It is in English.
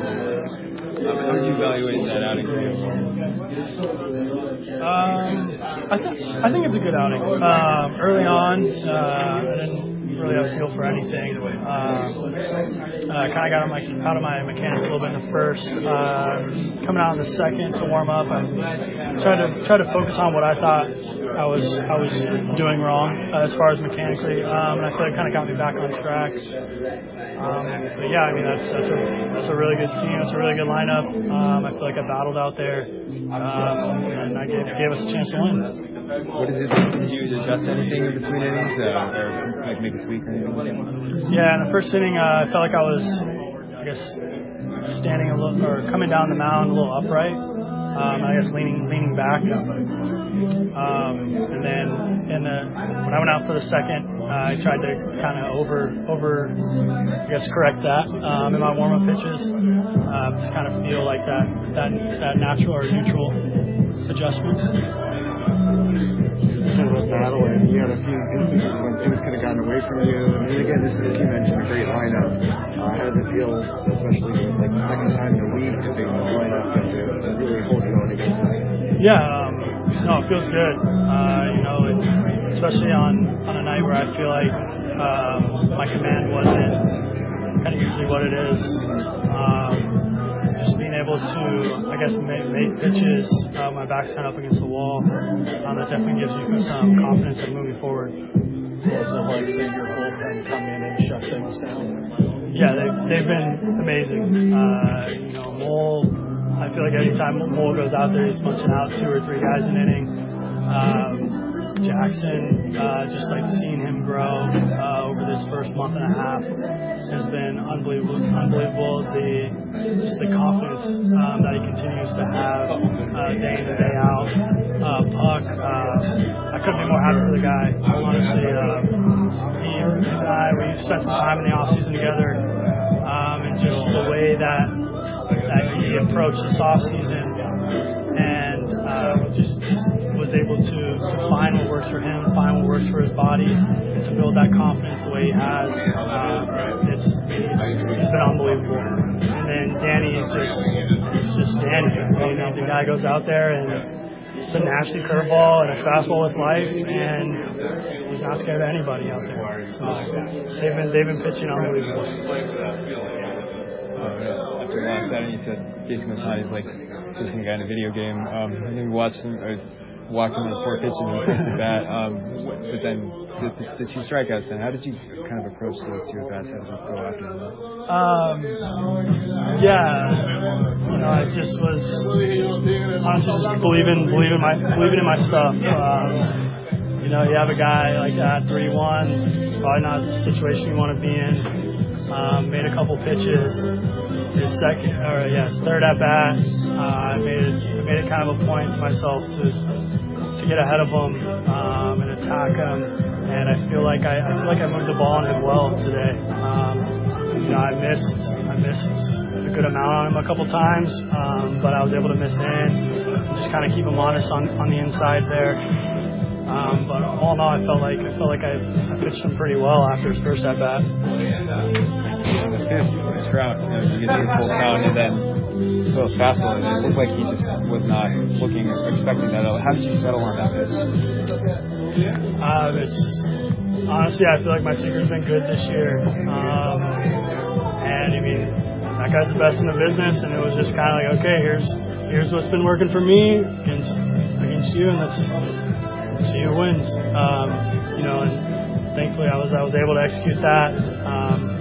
How would you evaluate that outing for you? I think it's a good outing. Early on, I didn't really have a feel for anything. Kind of got out of my mechanics a little bit in the first. Coming out in the second to warm up, I tried to focus on what I thought I was doing wrong as far as mechanically, and I feel it kind of got me back on track. But yeah, I mean that's a really good team. It's a really good lineup. I feel like I battled out there, and I gave us a chance to win. What is it? Did you adjust anything in between innings, or like make a tweak or anything? Yeah, in the first inning, I felt like I was, standing a little or coming down the mound a little upright. I guess leaning back. And then when I went out for the second, I tried to kind of correct that in my warm-up pitches. To kind of feel like that natural or neutral adjustment. Kind of a battle, and you had a few instances when things could have gotten away from you. And then again, this is, as you mentioned, a great lineup. How does it feel, especially like the second time in a week, to face this lineup and to really hold your own against that? Yeah, no, it feels good. Especially on a night where I feel like my command wasn't kind of usually what it is. Just being able to, make pitches, my back's kind of up against the wall. That definitely gives you some confidence in moving forward. Was it like seeing your bullpen come in and shut things down? Yeah, they've been amazing. Mole, I feel like every time Mole goes out there, he's punching out 2 or 3 guys an inning. Jackson, just like seeing him grow over this first month and a half has been unbelievable. The confidence that he continues to have day in and day out. Puck, I couldn't be more happy for the guy. Honestly, he and I, we spent some time in the off season together, and just the way that he approached this off season, and just was able to find what works for him, find what works for his body, and to build that confidence the way he has. He's been unbelievable. And then Danny is just Danny. The guy goes out there and it's a nasty curveball and a fastball with life, and he's not scared of anybody out there. So they've been pitching unbelievable. After the last outing, you said Jason Ohtani's like facing a guy in a video game. I think we watched him on 4 pitches and pushed the bat. But then the 2 strikeouts. Then how did you kind of approach those 2 at bats? How did you go after them? I just was honestly just believing in my stuff. You have a guy like that, 3-1, probably not the situation you want to be in. Made a couple pitches. His third at bat, I made it kind of a point to myself to get ahead of him and attack him. And I feel like I moved the ball on him well today. I missed a good amount on him a couple times, but I was able to miss in and just kind of keep him honest on the inside there. But all in all, I felt like I pitched him pretty well after his first at bat. Trout, you get the full count and then throw a fastball, and it looked like he just was not looking or expecting that. How did you settle on that pitch? Honestly, I feel like my secret's been good this year. And that guy's the best in the business, and it was just kind of like, okay, here's what's been working for me against you, and let's see who wins. And thankfully I was able to execute that.